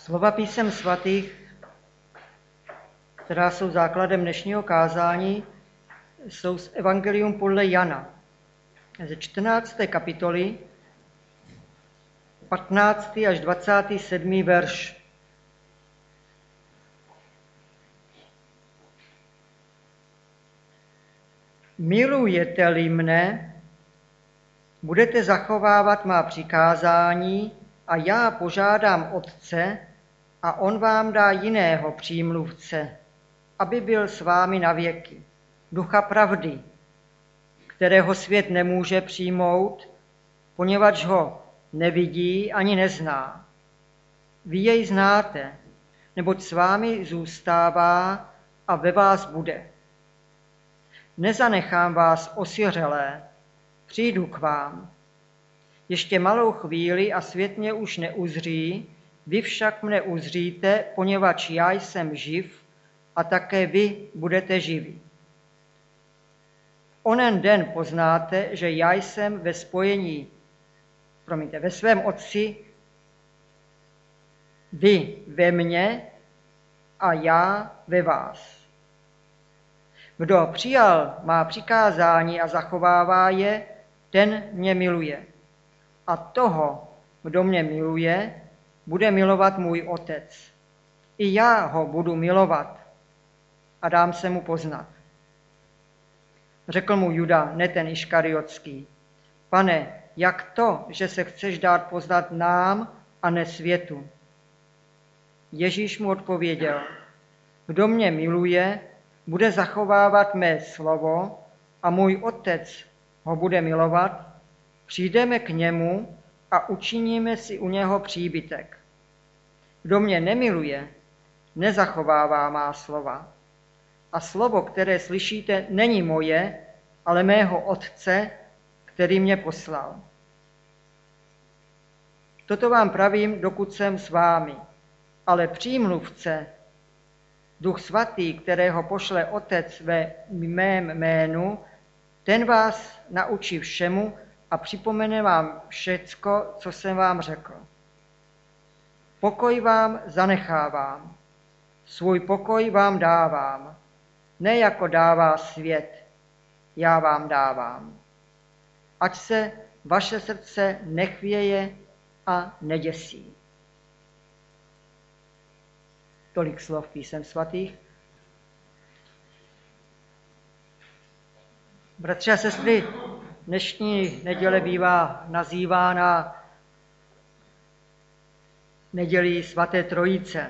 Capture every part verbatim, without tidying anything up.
Slova písem svatých, která jsou základem dnešního kázání, jsou z Evangelium podle Jana, ze čtrnácté kapitoly, patnáctý až dvacátý sedmý verš. Milujete-li mne, budete zachovávat má přikázání a já požádám Otce a on vám dá jiného přímluvce, aby byl s vámi na věky, Ducha pravdy, kterého svět nemůže přijmout, poněvadž ho nevidí ani nezná. Vy jej znáte, neboť s vámi zůstává a ve vás bude. Nezanechám vás osiřelé, přijdu k vám. Ještě malou chvíli a svět mě už neuzří, vy však mne uzříte, poněvadž já jsem živ a také vy budete živí. Onen den poznáte, že já jsem ve spojení, promiňte, ve svém Otci, vy ve mně a já ve vás. Kdo přijal má přikázání a zachovává je, ten mě miluje. A toho, kdo mě miluje, bude milovat můj Otec. I já ho budu milovat a dám se mu poznat. Řekl mu Juda, ne ten Iškariotský: Pane, jak to, že se chceš dát poznat nám a ne světu? Ježíš mu odpověděl: Kdo mě miluje, bude zachovávat mé slovo a můj Otec ho bude milovat, přijdeme k němu a učiníme si u něho příbytek. Kdo mě nemiluje, nezachovává má slova. A slovo, které slyšíte, není moje, ale mého Otce, který mě poslal. Toto vám pravím, dokud jsem s vámi, ale přímluvce, Duch Svatý, kterého pošle Otec ve mém jménu, ten vás naučí všemu a připomene vám všecko, co jsem vám řekl. Pokoj vám zanechávám, svůj pokoj vám dávám, ne jako dává svět, já vám dávám. Ať se vaše srdce nechvěje a neděsí. Tolik slov písem svatých. Bratři a sestry, dnešní neděle bývá nazývána nedělí svaté Trojice.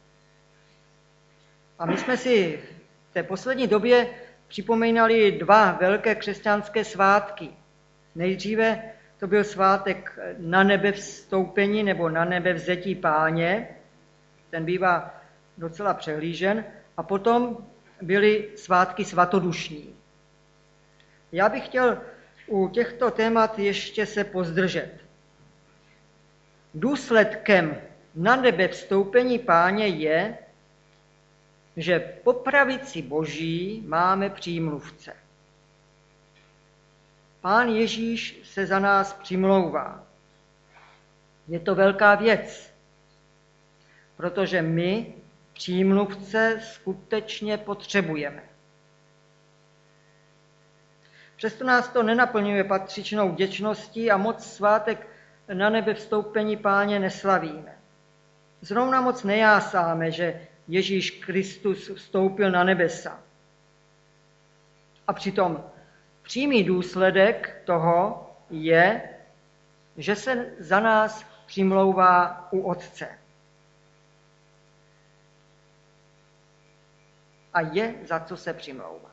A my jsme si v té poslední době připomínali dva velké křesťanské svátky. Nejdříve to byl svátek na nebe vstoupení nebo na nebe vzetí Páně, ten bývá docela přehlížen, a potom byly svátky svatodušní. Já bych chtěl u těchto témat ještě se pozdržet. Důsledkem na nebe vstoupení Páně je, že po pravici Boží máme přímluvce. Pán Ježíš se za nás přimlouvá. Je to velká věc, protože my přímluvce skutečně potřebujeme. Přesto nás to nenaplňuje patřičnou vděčností a moc svátek na nebe vstoupení Páně neslavíme. Zrovna moc nejásáme, že Ježíš Kristus vstoupil na nebesa. A přitom přímý důsledek toho je, že se za nás přimlouvá u Otce. A je za co se přimlouvat.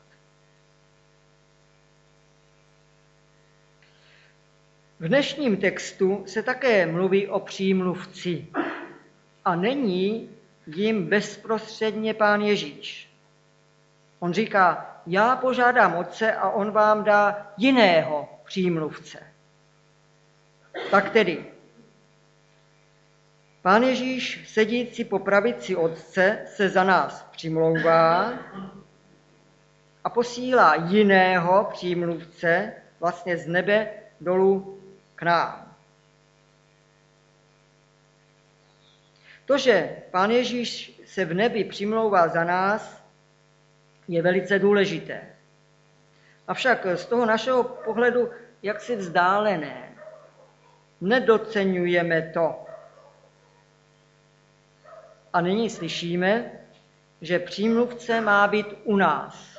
V dnešním textu se také mluví o přímluvci a není jim bezprostředně Pán Ježíš. On říká: já požádám Otce a on vám dá jiného přímluvce. Tak tedy, Pán Ježíš, sedící po pravici Otce, se za nás přimlouvá a posílá jiného přímluvce vlastně z nebe dolů k nám. To, že Pán Ježíš se v nebi přimlouvá za nás, je velice důležité. Avšak z toho našeho pohledu jaksi vzdálené. Nedoceňujeme to. A nyní slyšíme, že přímluvce má být u nás.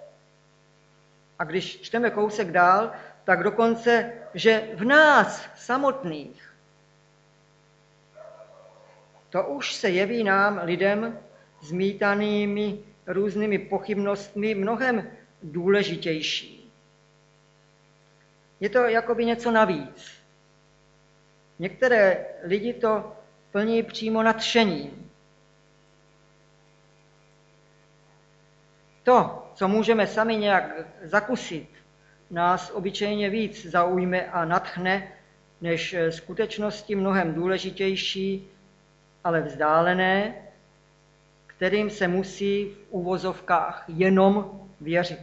A když čteme kousek dál, tak dokonce, že v nás samotných. To už se jeví nám, lidem, zmítanými různými pochybnostmi, mnohem důležitější. Je to jakoby něco navíc. Některé lidi to plní přímo nadšením. To, co můžeme sami nějak zakusit, nás obyčejně víc zaujme a nadchne, než skutečnosti mnohem důležitější, ale vzdálené, kterým se musí v uvozovkách jenom věřit.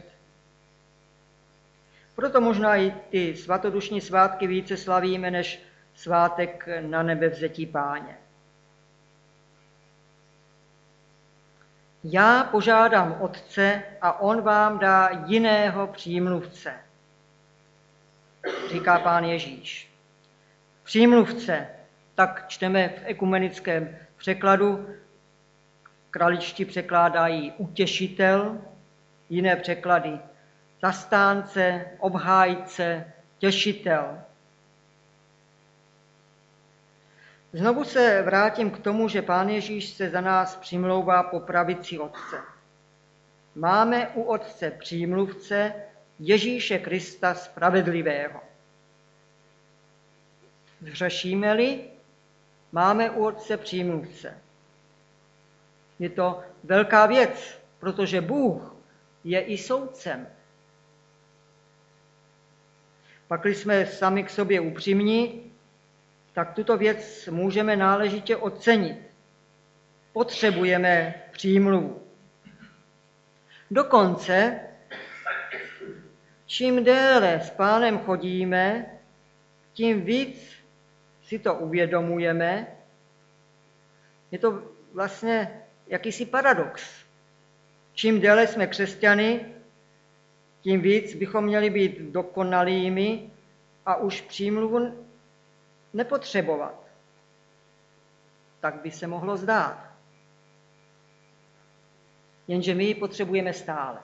Proto možná i ty svatodušní svátky více slavíme, než svátek na nebevzetí Páně. Já požádám Otce a on vám dá jiného přímluvce, říká Pán Ježíš. Přímluvce, tak čteme v ekumenickém překladu, kraličtí překládají utěšitel, jiné překlady zastánce, obhájce, těšitel. Znovu se vrátím k tomu, že Pán Ježíš se za nás přimlouvá po pravici Otce. Máme u Otce přímluvce Ježíše Krista spravedlivého. Zhřešíme-li, máme u Otce přímluvce. Je to velká věc, protože Bůh je i soudcem. Pakli jsme sami k sobě upřímní, tak tuto věc můžeme náležitě ocenit. Potřebujeme přímluvu. Dokonce, čím déle s Pánem chodíme, tím víc si to uvědomujeme. Je to vlastně jakýsi paradox. Čím déle jsme křesťany, tím víc bychom měli být dokonalými a už přímluvu nepotřebovat. Tak by se mohlo zdát. Jenže my ji potřebujeme stále.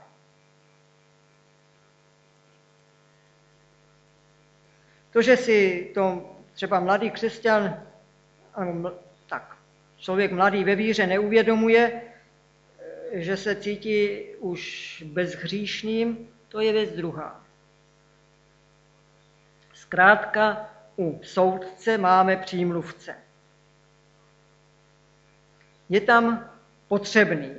To, že si to třeba mladý křesťan, tak člověk mladý ve víře neuvědomuje, že se cítí už bezhříšným, to je věc druhá. Zkrátka, u soudce máme přímluvce. Je tam potřebný.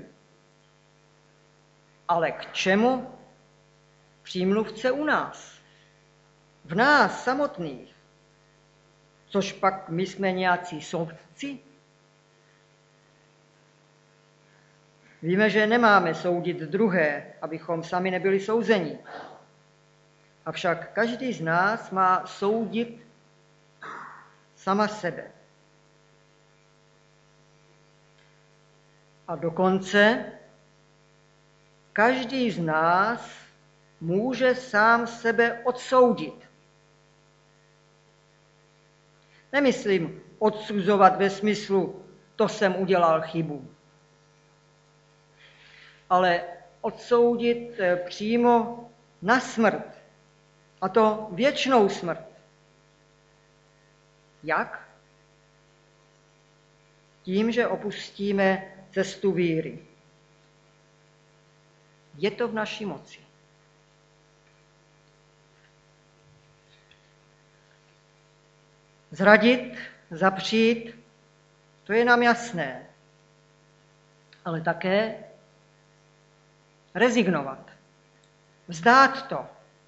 Ale k čemu přímluvce u nás? V nás samotných. Což pak my jsme nějací soudci? Víme, že nemáme soudit druhé, abychom sami nebyli souzeni. Avšak každý z nás má soudit sama sebe. A dokonce každý z nás může sám sebe odsoudit. Nemyslím odsuzovat ve smyslu, to jsem udělal chybu, ale odsoudit přímo na smrt, a to věčnou smrt. Jak? Tím, že opustíme cestu víry. Je to v naší moci. Zradit, zapřít, to je nám jasné. Ale také rezignovat. Vzdát to.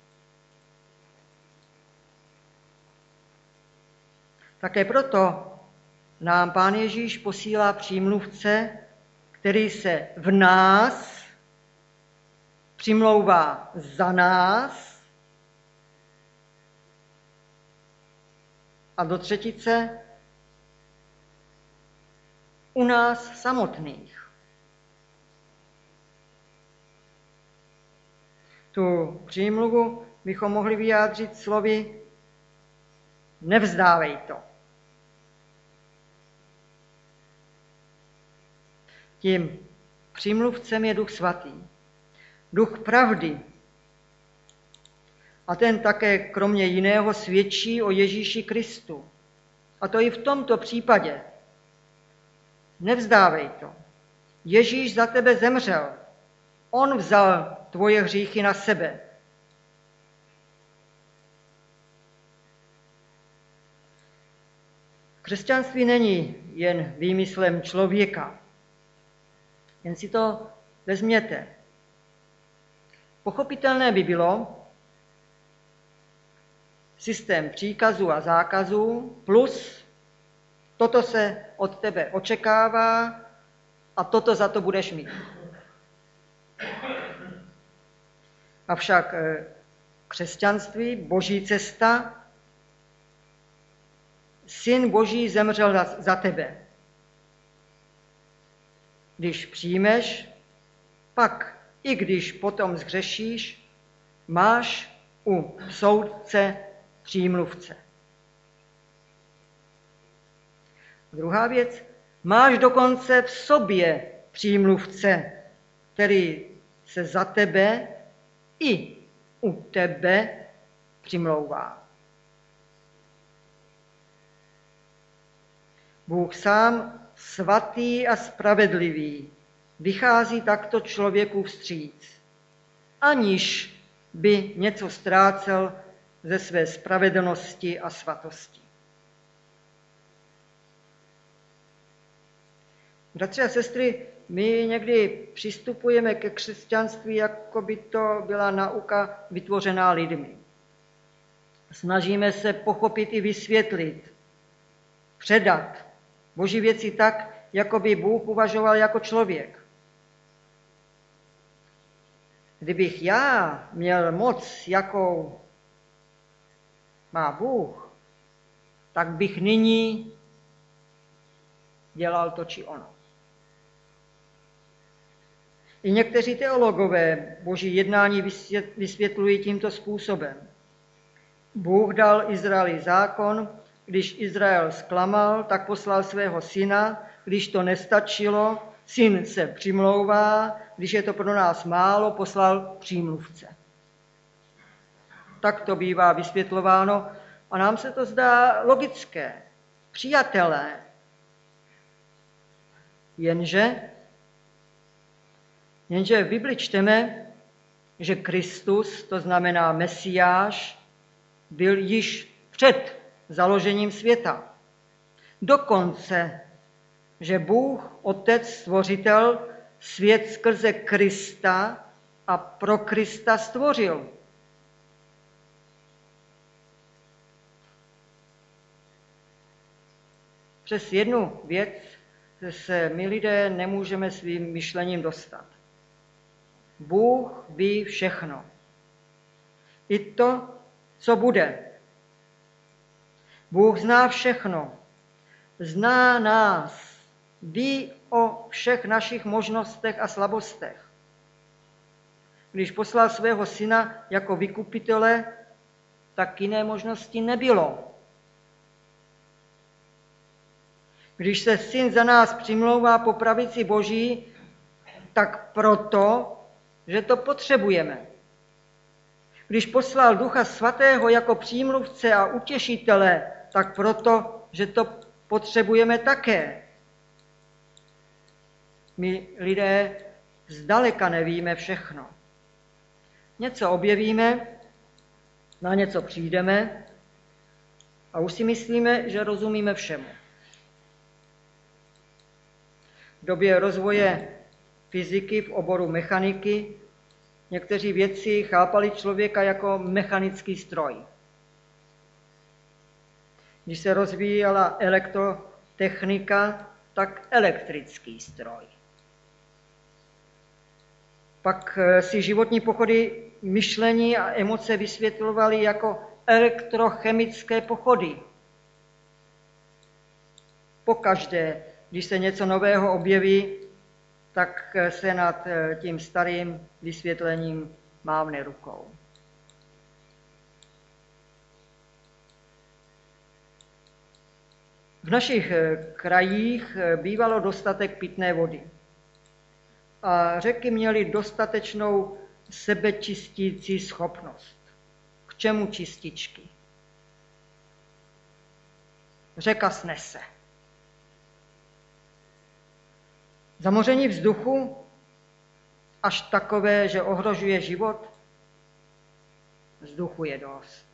Také proto nám Pán Ježíš posílá přímluvce, který se v nás přimlouvá za nás a do třetice u nás samotných. Tu přímluvu bychom mohli vyjádřit slovy nevzdávej to. Tím přímluvcem je Duch Svatý, Duch pravdy. A ten také kromě jiného svědčí o Ježíši Kristu. A to i v tomto případě. Nevzdávej to. Ježíš za tebe zemřel. On vzal tvoje hříchy na sebe. Křesťanství není jen výmyslem člověka. Jen si to vezměte. Pochopitelné by bylo systém příkazů a zákazů plus toto se od tebe očekává a toto za to budeš mít. Avšak křesťanství, boží cesta, Syn Boží zemřel za, za tebe. Když přijmeš, pak i když potom zhřešíš, máš u soudce přímluvce. Druhá věc, máš dokonce v sobě přímluvce, který se za tebe i u tebe přimlouvá. Bůh sám, svatý a spravedlivý, vychází takto člověku vstříc, aniž by něco ztrácel ze své spravedlnosti a svatosti. Bratři a sestry, my někdy přistupujeme ke křesťanství, jako by to byla nauka vytvořená lidmi. Snažíme se pochopit i vysvětlit, předat Boží věci tak, jako by Bůh uvažoval jako člověk. Kdybych já měl moc, jakou má Bůh, tak bych nyní dělal to či ono. I někteří teologové Boží jednání vysvětlují tímto způsobem. Bůh dal Izraeli zákon, když Izrael zklamal, tak poslal svého syna, když to nestačilo, syn se přimlouvá, když je to pro nás málo, poslal přímluvce. Tak to bývá vysvětlováno a nám se to zdá logické, přijatelné. Jenže, jenže v Bibli čteme, že Kristus, to znamená Mesiáš, byl již před založením světa. Dokonce, že Bůh, Otec, Stvořitel, svět skrze Krista a pro Krista stvořil. Přes jednu věc se my lidé nemůžeme svým myšlením dostat. Bůh ví všechno. I to, co bude. Bůh zná všechno. Zná nás. Ví o všech našich možnostech a slabostech. Když poslal svého syna jako vykupitele, tak jiné možnosti nebylo. Když se syn za nás přimlouvá po pravici Boží, tak proto, že to potřebujeme. Když poslal Ducha Svatého jako přímluvce a utěšitele, tak proto, že to potřebujeme také. My lidé zdaleka nevíme všechno. Něco objevíme, na něco přijdeme a už si myslíme, že rozumíme všemu. V době rozvoje fyziky v oboru mechaniky někteří vědci chápali člověka jako mechanický stroj. Když se rozvíjela elektrotechnika, tak elektrický stroj. Pak si životní pochody myšlení a emoce vysvětlovaly jako elektrochemické pochody. Pokaždé, když se něco nového objeví, tak se nad tím starým vysvětlením mávne rukou. V našich krajích bývalo dostatek pitné vody a řeky měly dostatečnou sebečistící schopnost. K čemu čističky? Řeka snese. Zamoření vzduchu až takové, že ohrožuje život, vzduchu je dost.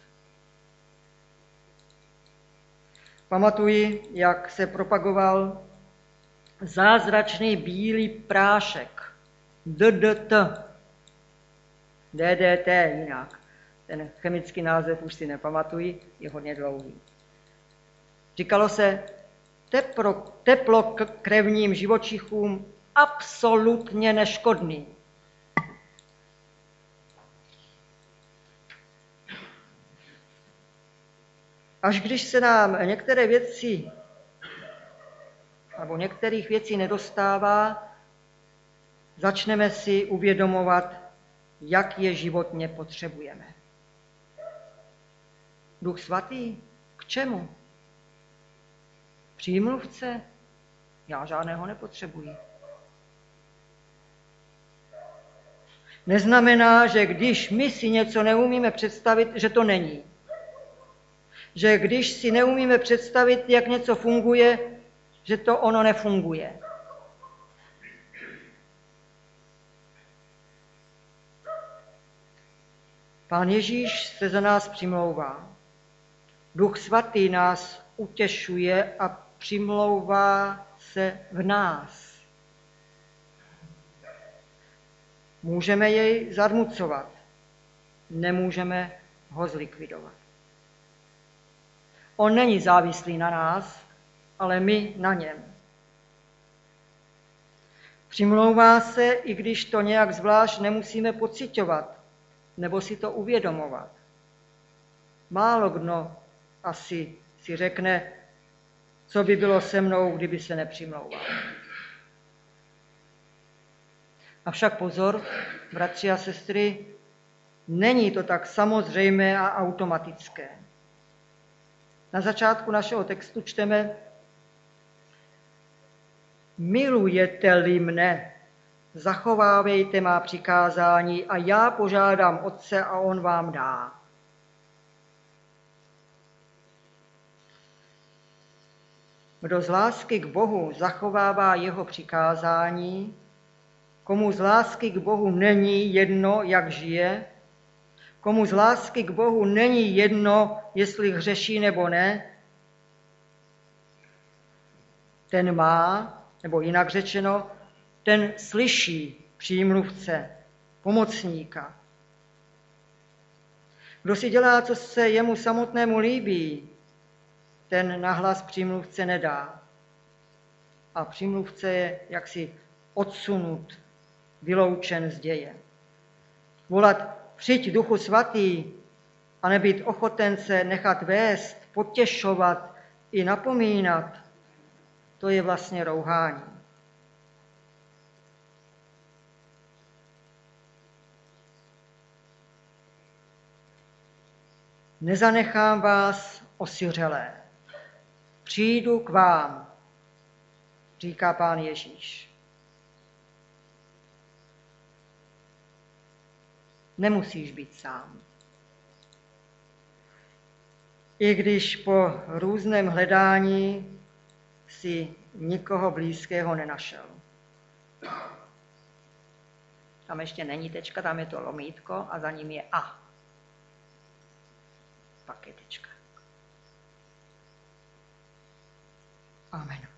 Pamatuji, jak se propagoval zázračný bílý prášek D D T, D D T jinak. Ten chemický název už si nepamatuji, je hodně dlouhý. Říkalo se, teplo, teplo k krevním živočichům absolutně neškodný. Až když se nám některé věci, nebo některých věcí nedostává, začneme si uvědomovat, jak je životně potřebujeme. Duch svatý? K čemu? Přímluvce? Já žádného nepotřebuji. Neznamená, že když my si něco neumíme představit, že to není. Že když si neumíme představit, jak něco funguje, že to ono nefunguje. Pán Ježíš se za nás přimlouvá. Duch svatý nás utěšuje a přimlouvá se v nás. Můžeme jej zarmucovat, nemůžeme ho zlikvidovat. On není závislý na nás, ale my na něm. Přimlouvá se, i když to nějak zvlášť nemusíme pociťovat nebo si to uvědomovat. Málo kdo asi si řekne, co by bylo se mnou, kdyby se nepřimlouval. Avšak pozor, bratři a sestry, není to tak samozřejmé a automatické. Na začátku našeho textu čteme: milujete-li mne, zachovávejte má přikázání a já požádám Otce a on vám dá. Kdo z lásky k Bohu zachovává jeho přikázání, komu z lásky k Bohu není jedno, jak žije, komu z lásky k Bohu není jedno, jestli hřeší nebo ne, ten má, nebo jinak řečeno, ten slyší přímluvce, pomocníka. Kdo si dělá, co se jemu samotnému líbí, ten nahlas přímluvce nedá. A přímluvce je jaksi odsunut, vyloučen z děje. Volat přijď Duchu Svatý a nebýt ochoten se nechat vést, potěšovat i napomínat, to je vlastně rouhání. Nezanechám vás osiřelé. Přijdu k vám, říká Pán Ježíš. Nemusíš být sám. I když po různém hledání si nikoho blízkého nenašel. Tam ještě není tečka, tam je to lomítko a za ním je a. Pak je tečka. Amen.